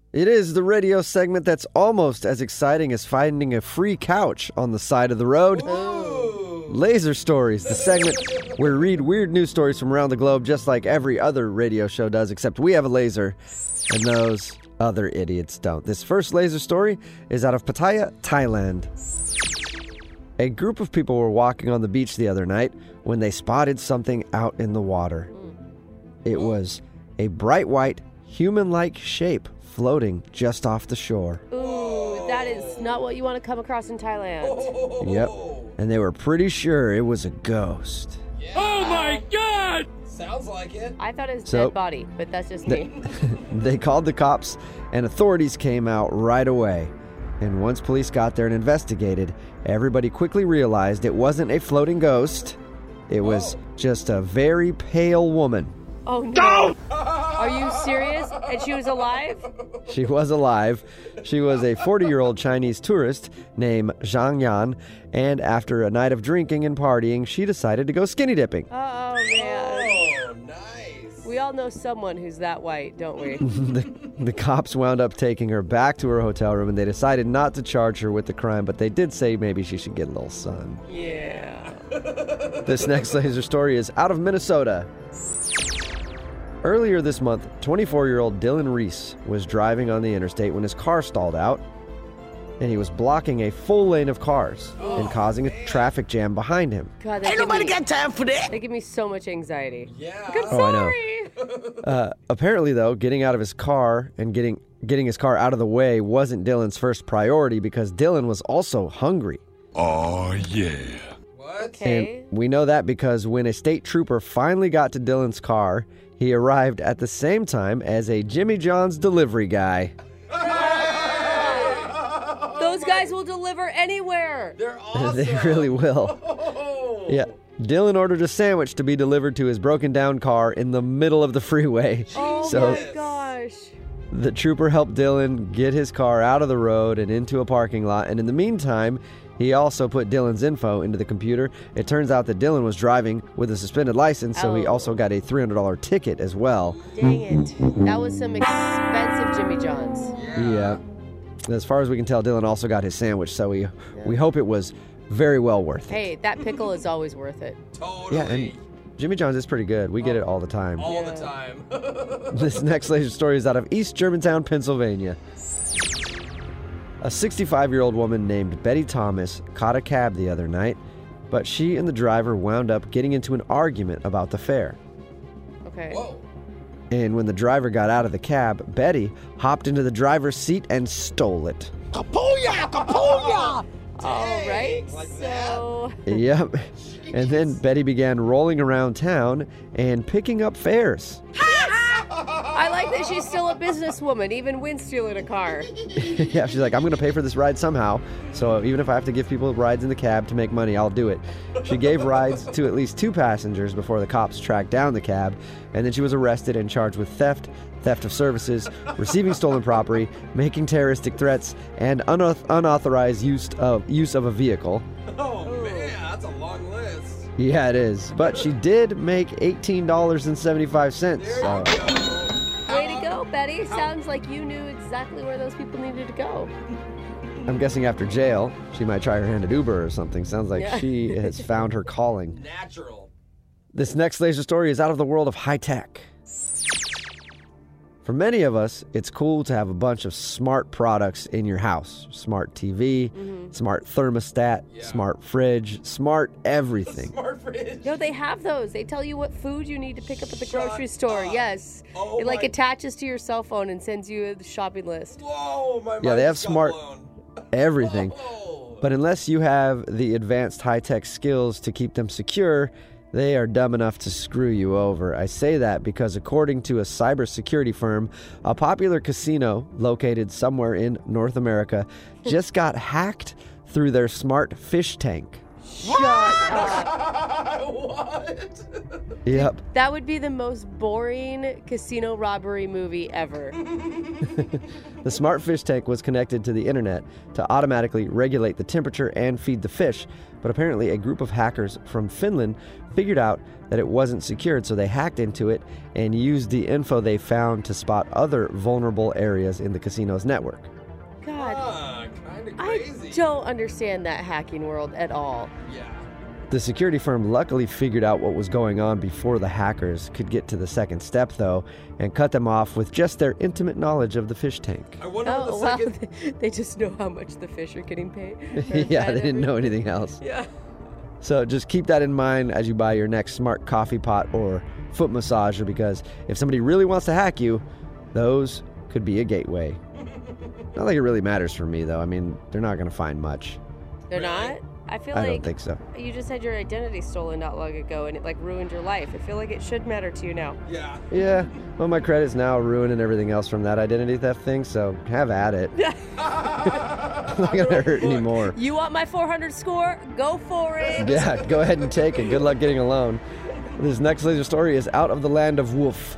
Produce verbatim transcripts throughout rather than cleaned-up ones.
It is the radio segment that's almost as exciting as finding a free couch on the side of the road. Ooh. Laser Stories, the segment where we read weird news stories from around the globe just like every other radio show does, except we have a laser and those other idiots don't. This first laser story is out of Pattaya, Thailand. A group of people were walking on the beach the other night when they spotted something out in the water. It was a bright white, human-like shape floating just off the shore. Ooh, that is not what you want to come across in Thailand. Yep. And they were pretty sure it was a ghost. Yeah. Oh my God! Sounds like it. I thought it was a So- dead body, but that's just They, me. they called the cops, and authorities came out right away. And once police got there and investigated, everybody quickly realized it wasn't a floating ghost. It was just a very pale woman. Oh no! Are you serious? And she was alive? She was alive. She was a forty-year-old Chinese tourist named Zhang Yan, and after a night of drinking and partying, she decided to go skinny dipping. Oh man. Oh, nice. We all know someone who's that white, don't we? the, the cops wound up taking her back to her hotel room, and they decided not to charge her with the crime, but they did say maybe she should get a little sun. Yeah. This next laser story is out of Minnesota. Earlier this month, twenty-four-year-old Dylan Reese was driving on the interstate when his car stalled out, and he was blocking a full lane of cars and causing a traffic jam behind him. God, Ain't nobody me, got time for that. They give me so much anxiety. Yeah. Like, I'm Oh, I know. sorry. Uh, apparently, though, getting out of his car and getting getting his car out of the way wasn't Dylan's first priority because Dylan was also hungry. Oh yeah. What? Okay. And we know that because when a state trooper finally got to Dylan's car, he arrived at the same time as a Jimmy John's delivery guy. Those guys will deliver anywhere. They're awesome. They really will. Oh. Yeah. Dylan ordered a sandwich to be delivered to his broken down car in the middle of the freeway. Oh so my gosh. the trooper helped Dylan get his car out of the road and into a parking lot. And in the meantime, he also put Dylan's info into the computer. It turns out that Dylan was driving with a suspended license, so he Oh. also got a three hundred dollars ticket as well. Dang it. That was some expensive Jimmy John's. Yeah. As far as we can tell, Dylan also got his sandwich, so we we hope it was very well worth it. Hey, that pickle is always worth it. Totally. Yeah, and Jimmy John's is pretty good. We get it all the time. All Yeah. the time. This next laser story is out of East Germantown, Pennsylvania. A sixty-five-year-old woman named Betty Thomas caught a cab the other night, but she and the driver wound up getting into an argument about the fare. Okay. Whoa. And when the driver got out of the cab, Betty hopped into the driver's seat and stole it. Kapuya! Kapuya! All right. Dang, like So, Yep. And then Betty began rolling around town and picking up fares. I like that she's still a businesswoman, even when stealing a car. Yeah, she's like, I'm going to pay for this ride somehow. So even if I have to give people rides in the cab to make money, I'll do it. She gave rides to at least two passengers before the cops tracked down the cab. And then she was arrested and charged with theft, theft of services, receiving stolen property, making terroristic threats, and unauth- unauthorized use of, use of a vehicle. Oh, man, that's a long list. Yeah, it is. But she did make eighteen dollars and seventy-five cents. There So. you go. Way to go, Betty. Sounds like you knew exactly where those people needed to go. I'm guessing after jail, she might try her hand at Uber or something. Sounds like Yeah. she has found her calling. Natural. This next laser story is out of the world of high tech. For many of us, it's cool to have a bunch of smart products in your house. Smart T V, Mm-hmm. smart thermostat, Yeah. smart fridge, smart everything. Smart fridge. No, they have those. They tell you what food you need to pick up at the Shut grocery store. up. Yes. Oh it like my- attaches to your cell phone and sends you a shopping list. Whoa, my Yeah, they have mind's got smart- blown. Everything. Oh. But unless you have the advanced high-tech skills to keep them secure, they are dumb enough to screw you over. I say that because according to a cybersecurity firm, a popular casino located somewhere in North America just got hacked through their smart fish tank. Shut What? Yep. That would be the most boring casino robbery movie ever. The smart fish tank was connected to the internet to automatically regulate the temperature and feed the fish, but apparently a group of hackers from Finland figured out that it wasn't secured, so they hacked into it and used the info they found to spot other vulnerable areas in the casino's network. God, Ah, kind of I crazy. don't understand that hacking world at all. Yeah. The security firm luckily figured out what was going on before the hackers could get to the second step, though, and cut them off with just their intimate knowledge of the fish tank. I wonder what Oh, the well, second. they just know how much the fish are getting paid. Yeah, they didn't know anything else. Yeah. So just keep that in mind as you buy your next smart coffee pot or foot massager, because if somebody really wants to hack you, those could be a gateway. Not like it really matters for me, though. I mean, they're not going to find much. They're Really? not? I feel I like don't think so. you just had your identity stolen not long ago and it like ruined your life. I feel like it should matter to you now. Yeah. Yeah, well, my credit's now ruined and everything else from that identity theft thing, so have at it. It's not going to hurt anymore. You want my four hundred score? Go for it. Yeah, go ahead and take it. Good luck getting a loan. This next laser story is out of the land of Wolf.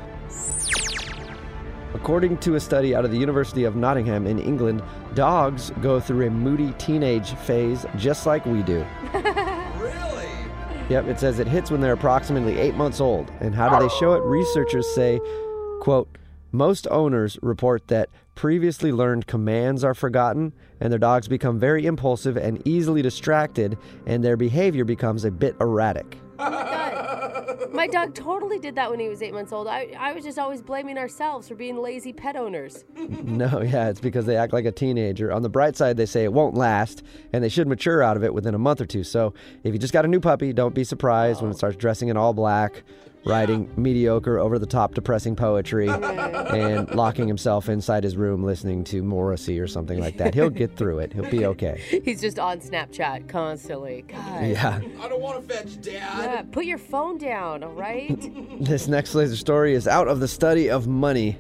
According to a study out of the University of Nottingham in England, dogs go through a moody teenage phase just like we do. Really? Yep, it says it hits when they're approximately eight months old. And how do they show it? Researchers say, quote, most owners report that previously learned commands are forgotten, and their dogs become very impulsive and easily distracted, and their behavior becomes a bit erratic. Oh my God. My dog totally did that when he was eight months old. I, I was just always blaming ourselves for being lazy pet owners. No, yeah, it's because they act like a teenager. On the bright side, they say it won't last, and they should mature out of it within a month or two. So if you just got a new puppy, don't be surprised when it starts dressing in all black, writing mediocre, over-the-top depressing poetry, and locking himself inside his room listening to Morrissey or something like that. He'll get through it. He'll be okay. He's just on Snapchat constantly. God. Yeah. I don't want to fetch Dad. Yeah, put your phone down, all right? This next laser story is out of the study of money.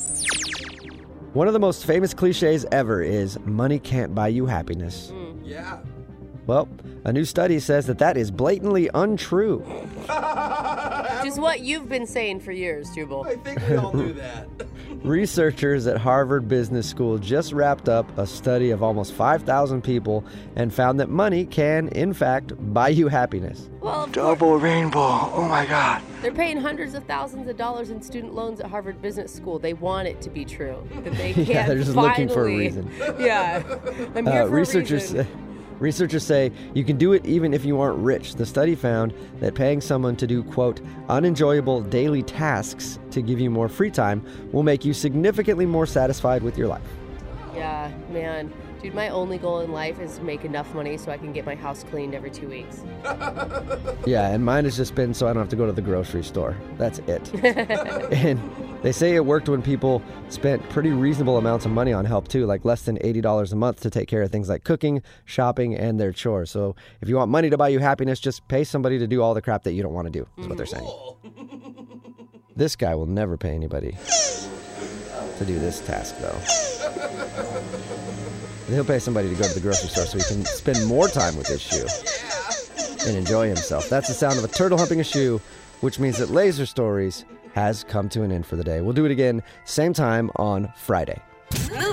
One of the most famous cliches ever is money can't buy you happiness. Yeah. Well, a new study says that that is blatantly untrue. Just what you've been saying for years, Jubal. I think we all knew that. Researchers at Harvard Business School just wrapped up a study of almost five thousand people and found that money can, in fact, buy you happiness. Well, of course, Double rainbow. Oh my God. they're paying hundreds of thousands of dollars in student loans at Harvard Business School. They want it to be true. That they can't Yeah, they're just looking for a finally- reason. Yeah. I'm here Uh, for researchers a reason. say, researchers say you can do it even if you aren't rich. The study found that paying someone to do, quote, unenjoyable daily tasks to give you more free time will make you significantly more satisfied with your life. Yeah, man. Dude, my only goal in life is to make enough money so I can get my house cleaned every two weeks. Yeah, and mine has just been so I don't have to go to the grocery store. That's it. And they say it worked when people spent pretty reasonable amounts of money on help too, like less than eighty dollars a month to take care of things like cooking, shopping, and their chores. So if you want money to buy you happiness, just pay somebody to do all the crap that you don't want to do, is what they're saying. Cool. This guy will never pay anybody to do this task, though. He'll pay somebody to go to the grocery store so he can spend more time with his shoe and enjoy himself. That's the sound of a turtle humping a shoe, which means that Laser Stories has come to an end for the day. We'll do it again, same time on Friday. Move